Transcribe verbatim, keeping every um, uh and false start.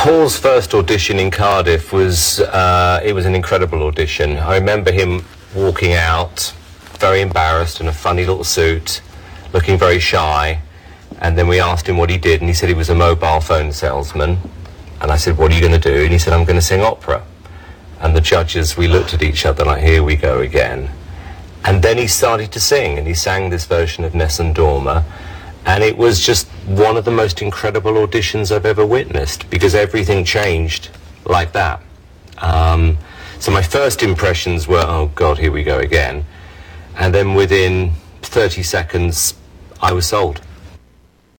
Paul's first audition in Cardiff was, uh, it was an incredible audition. I remember him walking out, very embarrassed, in a funny little suit, looking very shy, and then we asked him what he did, and he said he was a mobile phone salesman. And I said, what are you going to do? And he said, I'm going to sing opera. And the judges, we looked at each other like, here we go again. And then he started to sing, and he sang this version of Nessun Dorma. And it was just one of the most incredible auditions I've ever witnessed, because everything changed like that. Um, so my first impressions were, oh God, here we go again. And then within thirty seconds, I was sold.